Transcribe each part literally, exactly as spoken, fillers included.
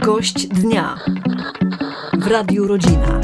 Gość dnia w Radiu Rodzina.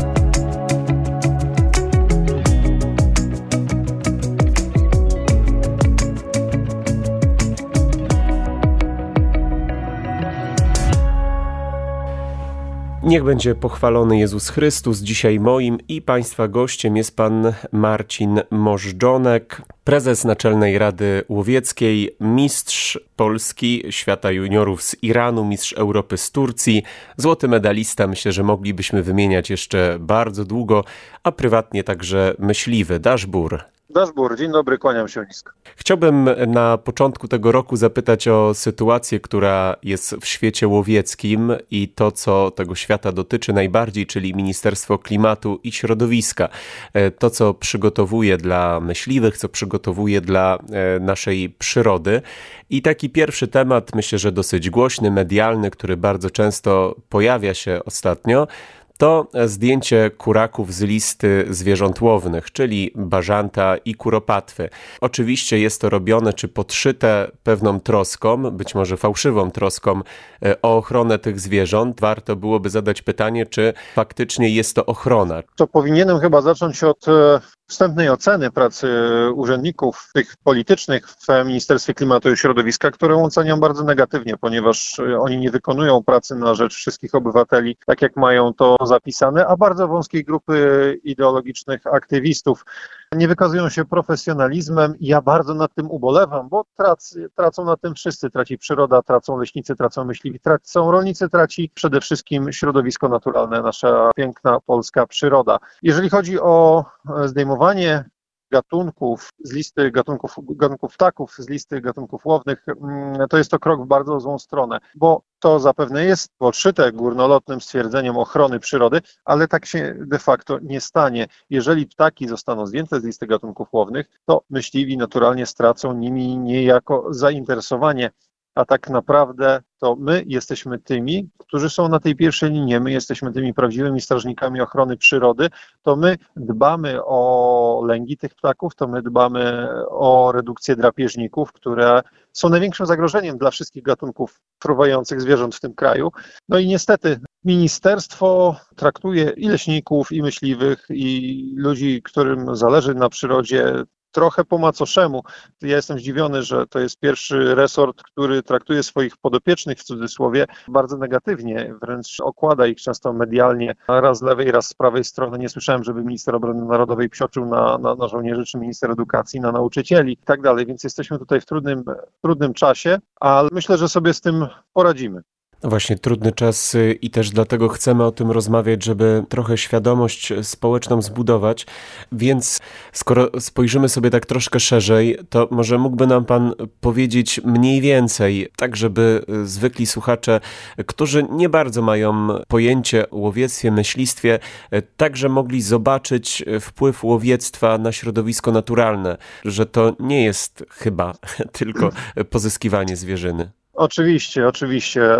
Niech będzie pochwalony Jezus Chrystus. Dzisiaj moim i Państwa gościem jest pan Marcin Możdżonek, prezes Naczelnej Rady Łowieckiej, mistrz Polski, świata juniorów z Iranu, mistrz Europy z Turcji, złoty medalista. Myślę, że moglibyśmy wymieniać jeszcze bardzo długo, a prywatnie także myśliwy. Daszbur. Daszbur, dzień dobry, kłaniam się nisko. Chciałbym na początku tego roku zapytać o sytuację, która jest w świecie łowieckim i to, co tego świata dotyczy najbardziej, czyli Ministerstwo Klimatu i Środowiska. To, co przygotowuje dla myśliwych, co przygotowuje dla naszej przyrody. I taki pierwszy temat, myślę, że dosyć głośny, medialny, który bardzo często pojawia się ostatnio, to zdjęcie kuraków z listy zwierząt łownych, czyli bażanta i kuropatwy. Oczywiście jest to robione czy podszyte pewną troską, być może fałszywą troską o ochronę tych zwierząt. Warto byłoby zadać pytanie, czy faktycznie jest to ochrona. To powinienem chyba zacząć od wstępnej oceny pracy urzędników tych politycznych w Ministerstwie Klimatu i Środowiska, którą oceniam bardzo negatywnie, ponieważ oni nie wykonują pracy na rzecz wszystkich obywateli, tak jak mają to zapisane, a bardzo wąskiej grupy ideologicznych aktywistów nie wykazują się profesjonalizmem i ja bardzo nad tym ubolewam, bo trac, tracą na tym wszyscy. Traci przyroda, tracą leśnicy, tracą myśliwi, tracą rolnicy, traci przede wszystkim środowisko naturalne, nasza piękna polska przyroda. Jeżeli chodzi o zdejmowanie gatunków z listy gatunków, gatunków ptaków, z listy gatunków łownych, to jest to krok w bardzo złą stronę, bo to zapewne jest podszyte górnolotnym stwierdzeniem ochrony przyrody, ale tak się de facto nie stanie. Jeżeli ptaki zostaną zdjęte z listy gatunków łownych, to myśliwi naturalnie stracą nimi niejako zainteresowanie, a tak naprawdę to my jesteśmy tymi, którzy są na tej pierwszej linii, my jesteśmy tymi prawdziwymi strażnikami ochrony przyrody, to my dbamy o lęgi tych ptaków, to my dbamy o redukcję drapieżników, które są największym zagrożeniem dla wszystkich gatunków fruwających zwierząt w tym kraju. No i niestety ministerstwo traktuje i leśników, i myśliwych, i ludzi, którym zależy na przyrodzie, trochę po macoszemu. Ja jestem zdziwiony, że to jest pierwszy resort, który traktuje swoich podopiecznych, w cudzysłowie, bardzo negatywnie, wręcz okłada ich często medialnie, raz z lewej, raz z prawej strony. Nie słyszałem, żeby minister obrony narodowej psioczył na, na, na żołnierzy, czy minister edukacji na nauczycieli i tak dalej, więc jesteśmy tutaj w trudnym, w trudnym czasie, ale myślę, że sobie z tym poradzimy. No właśnie, trudny czas i też dlatego chcemy o tym rozmawiać, żeby trochę świadomość społeczną zbudować. Więc skoro spojrzymy sobie tak troszkę szerzej, to może mógłby nam pan powiedzieć mniej więcej, tak żeby zwykli słuchacze, którzy nie bardzo mają pojęcie o łowiectwie, myślistwie, także mogli zobaczyć wpływ łowiectwa na środowisko naturalne, że to nie jest chyba tylko pozyskiwanie zwierzyny. Oczywiście, oczywiście.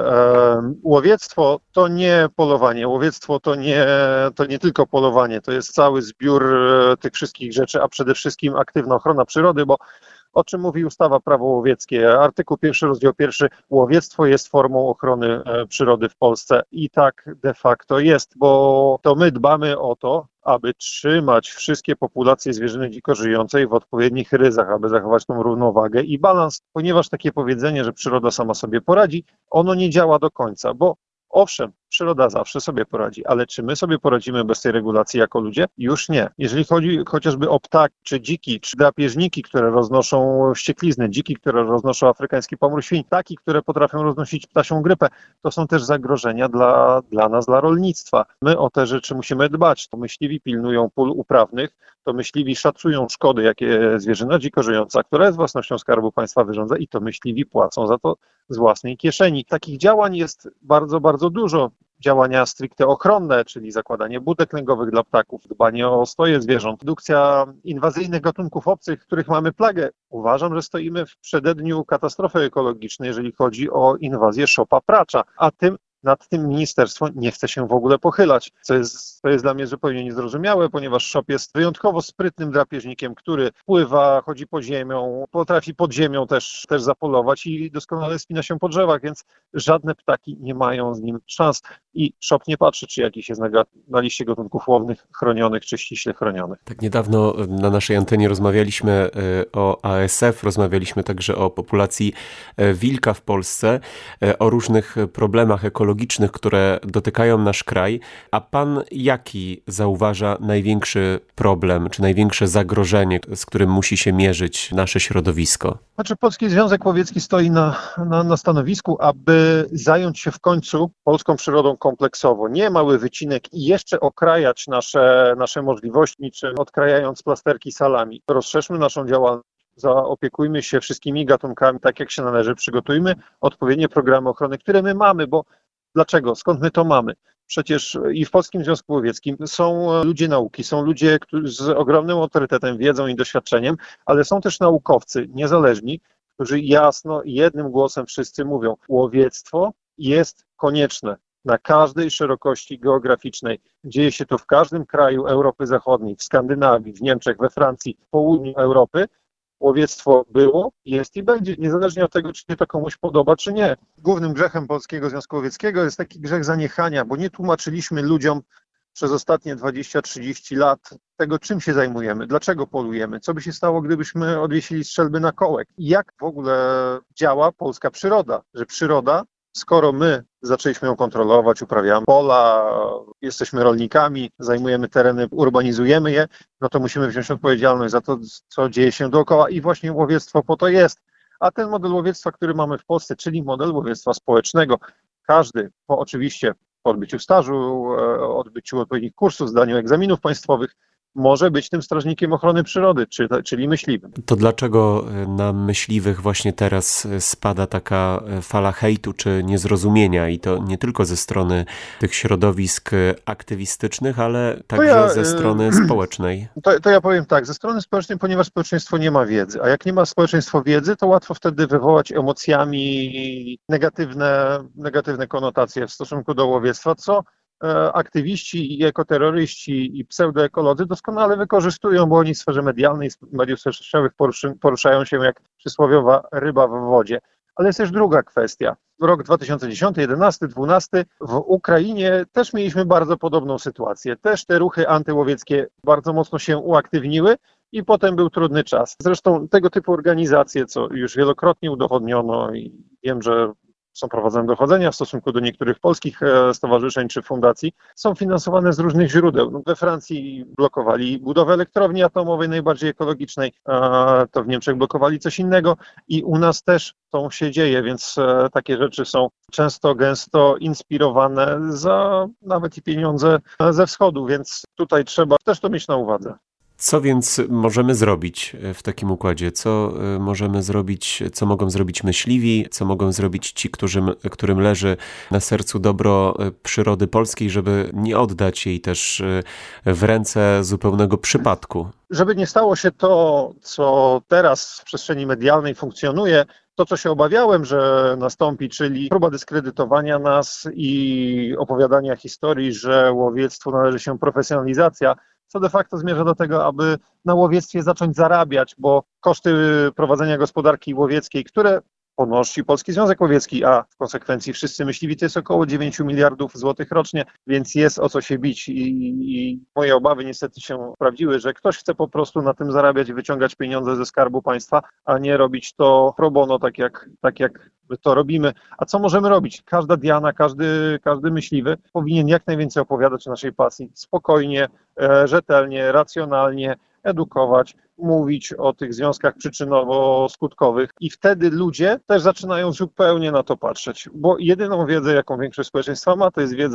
Łowiectwo to nie polowanie. Łowiectwo to nie, to nie tylko polowanie, to jest cały zbiór tych wszystkich rzeczy, a przede wszystkim aktywna ochrona przyrody, bo o czym mówi ustawa Prawo łowieckie? Artykuł pierwszy, rozdział pierwszy. Łowiectwo jest formą ochrony przyrody w Polsce i tak de facto jest, bo to my dbamy o to, aby trzymać wszystkie populacje zwierzyny dziko żyjącej w odpowiednich ryzach, aby zachować tą równowagę i balans, ponieważ takie powiedzenie, że przyroda sama sobie poradzi, ono nie działa do końca, bo owszem, przyroda zawsze sobie poradzi, ale czy my sobie poradzimy bez tej regulacji jako ludzie? Już nie. Jeżeli chodzi chociażby o ptaki, czy dziki, czy drapieżniki, które roznoszą wścieklizny, dziki, które roznoszą afrykański pomór świń, ptaki, które potrafią roznosić ptasią grypę, to są też zagrożenia dla, dla nas, dla rolnictwa. My o te rzeczy musimy dbać. To myśliwi pilnują pól uprawnych, to myśliwi szacują szkody, jakie zwierzyna dziko żyjąca, która jest własnością Skarbu Państwa, wyrządza i to myśliwi płacą za to z własnej kieszeni. Takich działań jest bardzo, bardzo dużo. Działania stricte ochronne, czyli zakładanie budek lęgowych dla ptaków, dbanie o stoje zwierząt, redukcja inwazyjnych gatunków obcych, których mamy plagę. Uważam, że stoimy w przededniu katastrofy ekologicznej, jeżeli chodzi o inwazję szopa pracza, a tym nad tym ministerstwo nie chce się w ogóle pochylać, co jest, co jest dla mnie zupełnie niezrozumiałe, ponieważ S Z O P jest wyjątkowo sprytnym drapieżnikiem, który pływa, chodzi pod ziemią, potrafi pod ziemią też, też zapolować i doskonale spina się po drzewach, więc żadne ptaki nie mają z nim szans. I S Z O P nie patrzy, czy jakiś jest na, na liście gatunków łownych chronionych, czy ściśle chronionych. Tak niedawno na naszej antenie rozmawialiśmy o A S F, rozmawialiśmy także o populacji wilka w Polsce, o różnych problemach ekologicznych, które dotykają nasz kraj. A pan jaki zauważa największy problem, czy największe zagrożenie, z którym musi się mierzyć nasze środowisko? Znaczy, Polski Związek Łowiecki stoi na, na, na stanowisku, aby zająć się w końcu polską przyrodą kompleksowo. Nie mały wycinek i jeszcze okrajać nasze, nasze możliwości, niczym odkrajając plasterki salami. Rozszerzmy naszą działalność. Zaopiekujmy się wszystkimi gatunkami tak, jak się należy. Przygotujmy odpowiednie programy ochrony, które my mamy, bo dlaczego? Skąd my to mamy? Przecież i w Polskim Związku Łowieckim są ludzie nauki, są ludzie z ogromnym autorytetem, wiedzą i doświadczeniem, ale są też naukowcy niezależni, którzy jasno i jednym głosem wszyscy mówią, łowiectwo jest konieczne na każdej szerokości geograficznej. Dzieje się to w każdym kraju Europy Zachodniej, w Skandynawii, w Niemczech, we Francji, w południu Europy. Łowiectwo było, jest i będzie, niezależnie od tego, czy się to komuś podoba, czy nie. Głównym grzechem Polskiego Związku Łowieckiego jest taki grzech zaniechania, bo nie tłumaczyliśmy ludziom przez ostatnie dwadzieścia trzydzieści lat tego, czym się zajmujemy, dlaczego polujemy, co by się stało, gdybyśmy odwiesili strzelby na kołek. Jak w ogóle działa polska przyroda, że przyroda, skoro my zaczęliśmy ją kontrolować, uprawiamy pola, jesteśmy rolnikami, zajmujemy tereny, urbanizujemy je, no to musimy wziąć odpowiedzialność za to, co dzieje się dookoła i właśnie łowiectwo po to jest. A ten model łowiectwa, który mamy w Polsce, czyli model łowiectwa społecznego, każdy po oczywiście po odbyciu stażu, odbyciu odpowiednich kursów, zdaniu egzaminów państwowych, może być tym strażnikiem ochrony przyrody, czyli myśliwym. To dlaczego na myśliwych właśnie teraz spada taka fala hejtu czy niezrozumienia i to nie tylko ze strony tych środowisk aktywistycznych, ale także ja, ze strony społecznej? To, to ja powiem tak, ze strony społecznej, ponieważ społeczeństwo nie ma wiedzy, a jak nie ma społeczeństwo wiedzy, to łatwo wtedy wywołać emocjami negatywne, negatywne konotacje w stosunku do łowiectwa, co aktywiści i ekoterroryści i pseudoekolodzy doskonale wykorzystują, bo oni w sferze medialnej, w mediów społecznościowych poruszają się jak przysłowiowa ryba w wodzie. Ale jest też druga kwestia. Rok dwa tysiące dziesiąty, jedenasty, dwunasty w Ukrainie też mieliśmy bardzo podobną sytuację. Też te ruchy antyłowieckie bardzo mocno się uaktywniły i potem był trudny czas. Zresztą tego typu organizacje, co już wielokrotnie udowodniono i wiem, że są prowadzone dochodzenia w stosunku do niektórych polskich stowarzyszeń czy fundacji, są finansowane z różnych źródeł. We Francji blokowali budowę elektrowni atomowej najbardziej ekologicznej, to w Niemczech blokowali coś innego i u nas też to się dzieje, więc takie rzeczy są często, gęsto inspirowane za nawet i pieniądze ze wschodu, więc tutaj trzeba też to mieć na uwadze. Co więc możemy zrobić w takim układzie? Co możemy zrobić, co mogą zrobić myśliwi, co mogą zrobić ci, którym, którym leży na sercu dobro przyrody polskiej, żeby nie oddać jej też w ręce zupełnego przypadku? Żeby nie stało się to, co teraz w przestrzeni medialnej funkcjonuje, to, co się obawiałem, że nastąpi, czyli próba dyskredytowania nas i opowiadania historii, że łowiectwu należy się profesjonalizacja, co de facto zmierza do tego, aby na łowiectwie zacząć zarabiać, bo koszty prowadzenia gospodarki łowieckiej, które ponosi Polski Związek Łowiecki, a w konsekwencji wszyscy myśliwi, to jest około dziewięć miliardów złotych rocznie, więc jest o co się bić i, i moje obawy niestety się sprawdziły, że ktoś chce po prostu na tym zarabiać i wyciągać pieniądze ze Skarbu Państwa, a nie robić to pro bono, tak jak, tak jak to robimy. A co możemy robić? Każda Diana, każdy, każdy myśliwy powinien jak najwięcej opowiadać o naszej pasji, spokojnie, rzetelnie, racjonalnie, edukować, mówić o tych związkach przyczynowo-skutkowych i wtedy ludzie też zaczynają zupełnie na to patrzeć, bo jedyną wiedzę, jaką większość społeczeństwa ma, to jest wiedza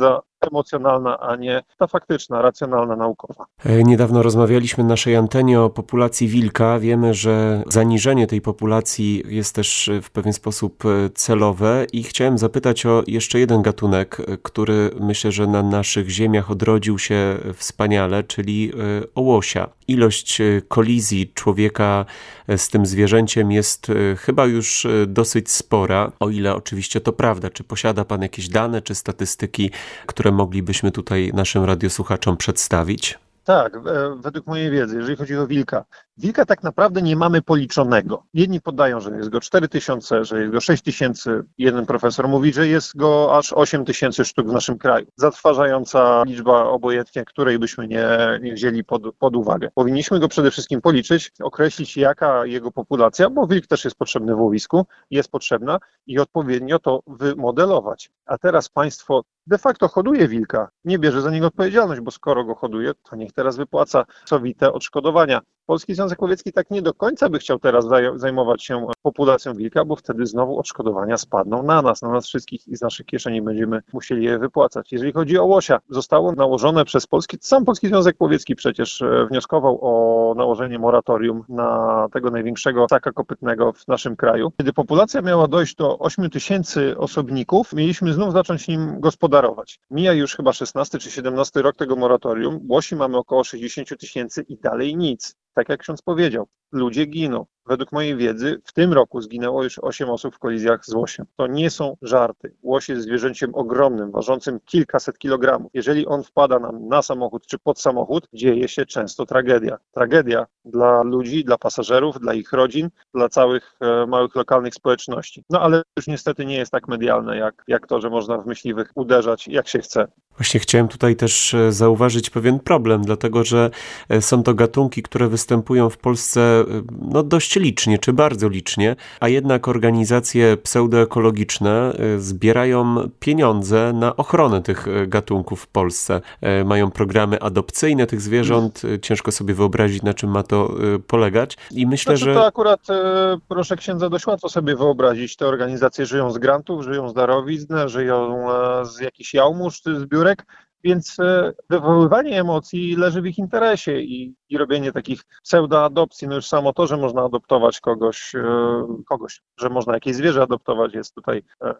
emocjonalna, a nie ta faktyczna, racjonalna, naukowa. Niedawno rozmawialiśmy na naszej antenie o populacji wilka. Wiemy, że zaniżenie tej populacji jest też w pewien sposób celowe i chciałem zapytać o jeszcze jeden gatunek, który myślę, że na naszych ziemiach odrodził się wspaniale, czyli o łosia. Ilość kolizji człowieka z tym zwierzęciem jest chyba już dosyć spora, o ile oczywiście to prawda. Czy posiada pan jakieś dane czy statystyki, które moglibyśmy tutaj naszym radiosłuchaczom przedstawić? Tak, według mojej wiedzy, jeżeli chodzi o wilka. Wilka tak naprawdę nie mamy policzonego. Jedni podają, że jest go cztery tysiące, że jest go sześć tysięcy. Jeden profesor mówi, że jest go aż osiem tysięcy sztuk w naszym kraju. Zatrważająca liczba obojętnie, której byśmy nie, nie wzięli pod, pod uwagę. Powinniśmy go przede wszystkim policzyć, określić jaka jego populacja, bo wilk też jest potrzebny w łowisku, jest potrzebna i odpowiednio to wymodelować. A teraz państwo de facto hoduje wilka, nie bierze za niego odpowiedzialność, bo skoro go hoduje, to niech teraz wypłaca cowite odszkodowania. Polski Związek Łowiecki tak nie do końca by chciał teraz zajmować się populacją wilka, bo wtedy znowu odszkodowania spadną na nas, na nas wszystkich i z naszych kieszeni będziemy musieli je wypłacać. Jeżeli chodzi o łosia, zostało nałożone przez Polski, sam Polski Związek Łowiecki przecież wnioskował o nałożenie moratorium na tego największego ssaka kopytnego w naszym kraju. Kiedy populacja miała dojść do ośmiu tysięcy osobników, mieliśmy znów zacząć nim gospodarować. Mija już chyba szesnasty czy siedemnasty rok tego moratorium, łosi mamy około sześćdziesiąt tysięcy i dalej nic. Tak jak ksiądz powiedział, ludzie giną. Według mojej wiedzy w tym roku zginęło już osiem osób w kolizjach z łosiem. To nie są żarty. Łoś jest zwierzęciem ogromnym, ważącym kilkaset kilogramów. Jeżeli on wpada nam na samochód czy pod samochód, dzieje się często tragedia. Tragedia dla ludzi, dla pasażerów, dla ich rodzin, dla całych e, małych lokalnych społeczności. No ale już niestety nie jest tak medialne jak, jak to, że można w myśliwych uderzać jak się chce. Właśnie chciałem tutaj też zauważyć pewien problem, dlatego że są to gatunki, które występują w Polsce no, dość licznie, czy bardzo licznie, a jednak organizacje pseudoekologiczne zbierają pieniądze na ochronę tych gatunków w Polsce. Mają programy adopcyjne tych zwierząt, ciężko sobie wyobrazić, na czym ma to polegać. I myślę, znaczy, że... To akurat, proszę księdza, dość łatwo sobie wyobrazić. Te organizacje żyją z grantów, żyją z darowizn, żyją z jakichś jałmuż, czy zbiórek, więc wywoływanie emocji leży w ich interesie i, i robienie takich pseudoadopcji, no już samo to, że można adoptować kogoś, kogoś, że można jakieś zwierzę adoptować jest tutaj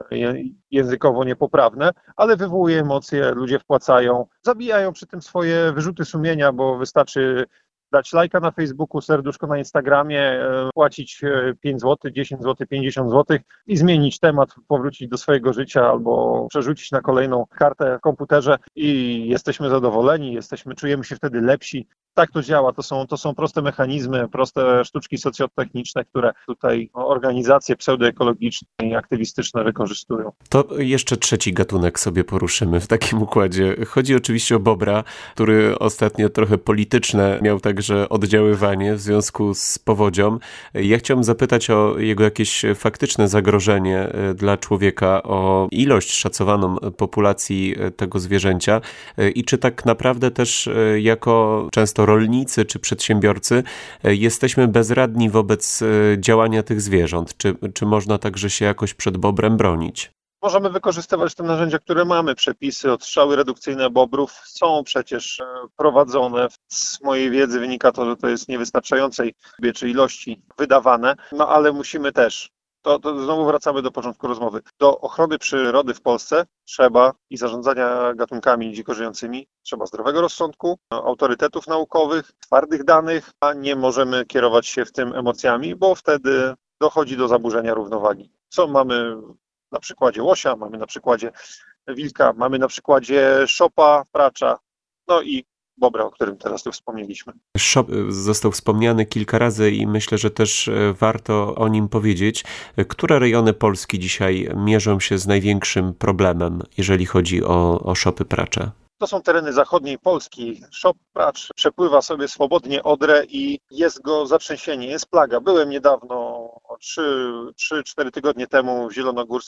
językowo niepoprawne, ale wywołuje emocje, ludzie wpłacają, zabijają przy tym swoje wyrzuty sumienia, bo wystarczy dać lajka na Facebooku, serduszko na Instagramie, płacić pięć złotych, dziesięć złotych, pięćdziesiąt złotych i zmienić temat, powrócić do swojego życia albo przerzucić na kolejną kartę w komputerze i jesteśmy zadowoleni, jesteśmy, czujemy się wtedy lepsi. Tak to działa, to są, to są proste mechanizmy, proste sztuczki socjotechniczne, które tutaj organizacje pseudoekologiczne i aktywistyczne wykorzystują. To jeszcze trzeci gatunek sobie poruszymy w takim układzie. Chodzi oczywiście o bobra, który ostatnio trochę polityczne miał także oddziaływanie w związku z powodzią. Ja chciałbym zapytać o jego jakieś faktyczne zagrożenie dla człowieka, o ilość szacowaną populacji tego zwierzęcia i czy tak naprawdę też jako często rolnicy czy przedsiębiorcy jesteśmy bezradni wobec działania tych zwierząt? Czy, czy można także się jakoś przed bobrem bronić? Możemy wykorzystywać te narzędzia, które mamy. Przepisy, odstrzały redukcyjne bobrów są przecież prowadzone. Z mojej wiedzy wynika to, że to jest niewystarczającej czy ilości wydawane, no ale musimy też, to, to znowu wracamy do początku rozmowy, do ochrony przyrody w Polsce trzeba i zarządzania gatunkami dziko żyjącymi, trzeba zdrowego rozsądku, autorytetów naukowych, twardych danych, a nie możemy kierować się w tym emocjami, bo wtedy dochodzi do zaburzenia równowagi. Co mamy na przykładzie łosia, mamy na przykładzie wilka, mamy na przykładzie szopa, pracza, no i bobra, o którym teraz tu wspomnieliśmy. Szop został wspomniany kilka razy i myślę, że też warto o nim powiedzieć. Które rejony Polski dzisiaj mierzą się z największym problemem, jeżeli chodzi o, o szopy pracze? To są tereny zachodniej Polski. Szop pracz przepływa sobie swobodnie Odrę i jest go zatrzęsienie, jest plaga. Byłem niedawno, trzy cztery tygodnie temu w Zielonogórskim.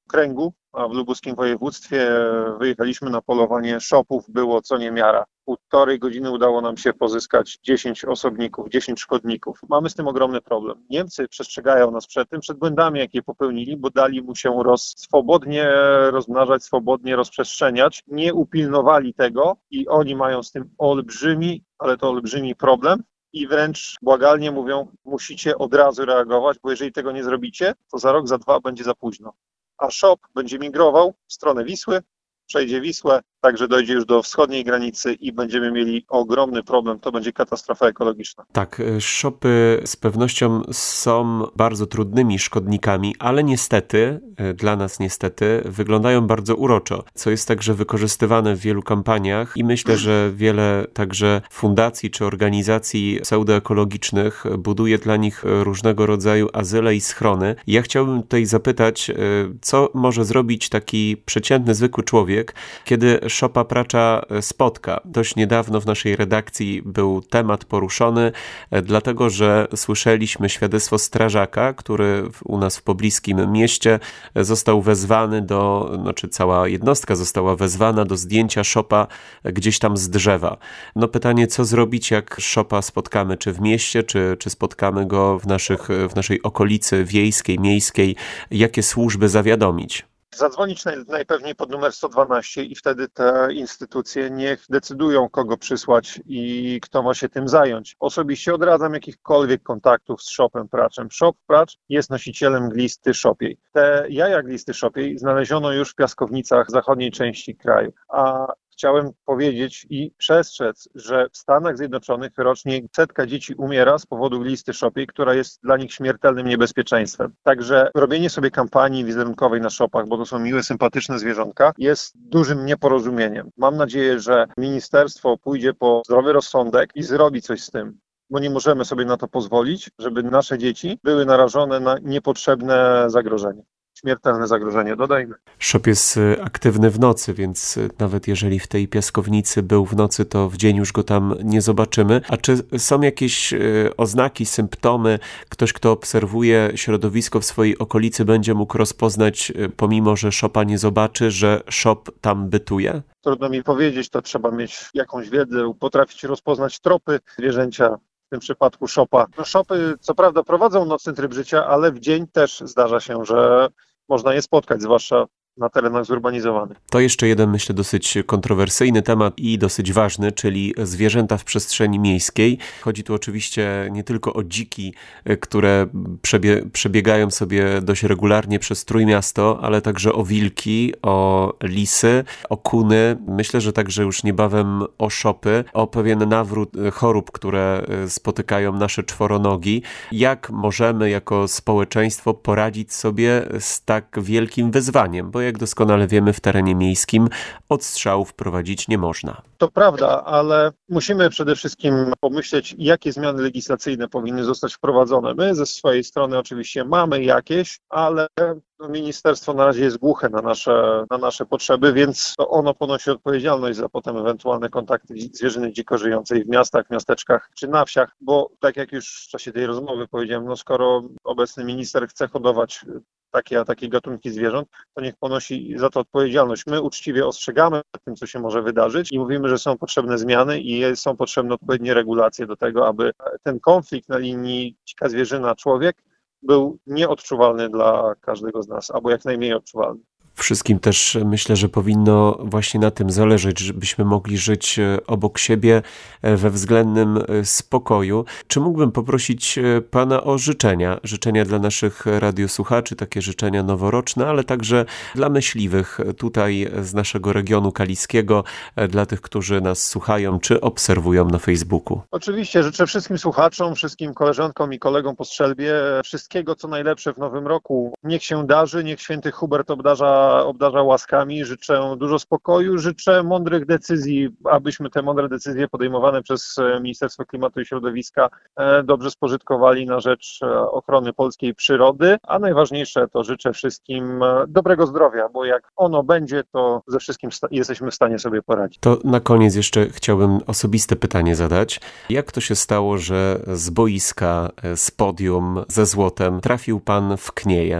kręgu, a w lubuskim województwie wyjechaliśmy na polowanie szopów, było co niemiara. Półtorej godziny udało nam się pozyskać dziesięć osobników, dziesięć szkodników. Mamy z tym ogromny problem. Niemcy przestrzegają nas przed tym, przed błędami, jakie popełnili, bo dali mu się roz, swobodnie rozmnażać, swobodnie rozprzestrzeniać. Nie upilnowali tego i oni mają z tym olbrzymi, ale to olbrzymi problem. I wręcz błagalnie mówią, musicie od razu reagować, bo jeżeli tego nie zrobicie, to za rok, za dwa będzie za późno. A szop będzie migrował w stronę Wisły, przejdzie Wisłę, także dojdzie już do wschodniej granicy i będziemy mieli ogromny problem. To będzie katastrofa ekologiczna. Tak, szopy z pewnością są bardzo trudnymi szkodnikami, ale niestety, dla nas niestety, wyglądają bardzo uroczo, co jest także wykorzystywane w wielu kampaniach i myślę, że wiele także fundacji czy organizacji pseudoekologicznych buduje dla nich różnego rodzaju azyle i schrony. Ja chciałbym tutaj zapytać, co może zrobić taki przeciętny, zwykły człowiek, kiedy szopa pracza spotka. Dość niedawno w naszej redakcji był temat poruszony, dlatego że słyszeliśmy świadectwo strażaka, który u nas w pobliskim mieście został wezwany do, znaczy cała jednostka została wezwana do zdjęcia szopa gdzieś tam z drzewa. No pytanie, co zrobić, jak szopa spotkamy, czy w mieście, czy, czy spotkamy go w, naszych, w naszej okolicy wiejskiej, miejskiej, jakie służby zawiadomić? Zadzwonić naj, najpewniej pod numer sto dwanaście i wtedy te instytucje niech decydują, kogo przysłać i kto ma się tym zająć. Osobiście odradzam jakichkolwiek kontaktów z szopem praczem. Szop pracz jest nosicielem glisty szopiej. Te jaja glisty szopiej znaleziono już w piaskownicach zachodniej części kraju, a chciałem powiedzieć i przestrzec, że w Stanach Zjednoczonych rocznie setka dzieci umiera z powodu glisty szopiej, która jest dla nich śmiertelnym niebezpieczeństwem. Także robienie sobie kampanii wizerunkowej na szopach, bo to są miłe, sympatyczne zwierzątka, jest dużym nieporozumieniem. Mam nadzieję, że ministerstwo pójdzie po zdrowy rozsądek i zrobi coś z tym, bo nie możemy sobie na to pozwolić, żeby nasze dzieci były narażone na niepotrzebne zagrożenie. Śmiertelne zagrożenie, dodajmy. Szop jest aktywny w nocy, więc nawet jeżeli w tej piaskownicy był w nocy, to w dzień już go tam nie zobaczymy. A czy są jakieś oznaki, symptomy? Ktoś, kto obserwuje środowisko w swojej okolicy, będzie mógł rozpoznać, pomimo że szopa nie zobaczy, że szop tam bytuje? Trudno mi powiedzieć, to trzeba mieć jakąś wiedzę, potrafić rozpoznać tropy zwierzęcia. W tym przypadku szopa. No, szopy co prawda prowadzą nocny tryb życia, ale w dzień też zdarza się, że można je spotkać, zwłaszcza na terenach zurbanizowanych. To jeszcze jeden, myślę, dosyć kontrowersyjny temat i dosyć ważny, czyli zwierzęta w przestrzeni miejskiej. Chodzi tu oczywiście nie tylko o dziki, które przebie- przebiegają sobie dość regularnie przez Trójmiasto, ale także o wilki, o lisy, o kuny. Myślę, że także już niebawem o szopy, o pewien nawrót chorób, które spotykają nasze czworonogi. Jak możemy jako społeczeństwo poradzić sobie z tak wielkim wyzwaniem? Bo jak doskonale wiemy, w terenie miejskim odstrzałów wprowadzić nie można. To prawda, ale musimy przede wszystkim pomyśleć, jakie zmiany legislacyjne powinny zostać wprowadzone. My ze swojej strony oczywiście mamy jakieś, ale ministerstwo na razie jest głuche na nasze, na nasze potrzeby, więc to ono ponosi odpowiedzialność za potem ewentualne kontakty zwierzyny dziko żyjącej w miastach, miasteczkach czy na wsiach, bo tak jak już w czasie tej rozmowy powiedziałem, no skoro obecny minister chce hodować takie a takie gatunki zwierząt, to niech ponosi za to odpowiedzialność. My uczciwie ostrzegamy przed tym, co się może wydarzyć i mówimy, że są potrzebne zmiany i są potrzebne odpowiednie regulacje do tego, aby ten konflikt na linii dzika zwierzyna-człowiek był nieodczuwalny dla każdego z nas, albo jak najmniej odczuwalny. Wszystkim też myślę, że powinno właśnie na tym zależeć, żebyśmy mogli żyć obok siebie we względnym spokoju. Czy mógłbym poprosić Pana o życzenia? Życzenia dla naszych radiosłuchaczy, takie życzenia noworoczne, ale także dla myśliwych tutaj z naszego regionu kaliskiego, dla tych, którzy nas słuchają czy obserwują na Facebooku. Oczywiście życzę wszystkim słuchaczom, wszystkim koleżankom i kolegom po strzelbie wszystkiego, co najlepsze w nowym roku. Niech się darzy, niech święty Hubert obdarza obdarza łaskami, życzę dużo spokoju, życzę mądrych decyzji, abyśmy te mądre decyzje podejmowane przez Ministerstwo Klimatu i Środowiska dobrze spożytkowali na rzecz ochrony polskiej przyrody, a najważniejsze to życzę wszystkim dobrego zdrowia, bo jak ono będzie, to ze wszystkim sta- jesteśmy w stanie sobie poradzić. To na koniec jeszcze chciałbym osobiste pytanie zadać. Jak to się stało, że z boiska, z podium, ze złotem trafił Pan w Knieje?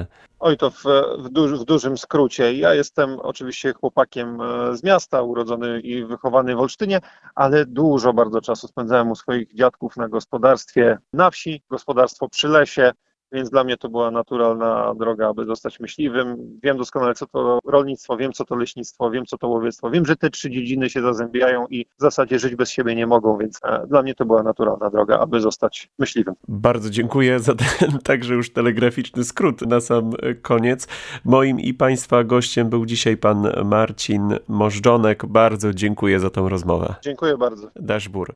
Oj, to w, w, duży, w dużym skrócie. Ja jestem oczywiście chłopakiem z miasta, urodzony i wychowany w Olsztynie, ale dużo bardzo czasu spędzałem u swoich dziadków na gospodarstwie na wsi, gospodarstwo przy lesie, więc dla mnie to była naturalna droga, aby zostać myśliwym. Wiem doskonale, co to rolnictwo, wiem, co to leśnictwo, wiem, co to łowiectwo. Wiem, że te trzy dziedziny się zazębiają i w zasadzie żyć bez siebie nie mogą, więc dla mnie to była naturalna droga, aby zostać myśliwym. Bardzo dziękuję za ten także już telegraficzny skrót na sam koniec. Moim i Państwa gościem był dzisiaj pan Marcin Możdżonek. Bardzo dziękuję za tę rozmowę. Dziękuję bardzo. Dashbur.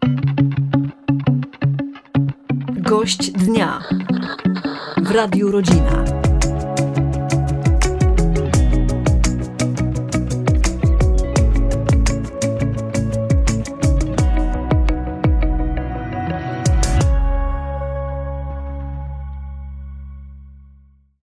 Gość dnia w Radiu Rodzina.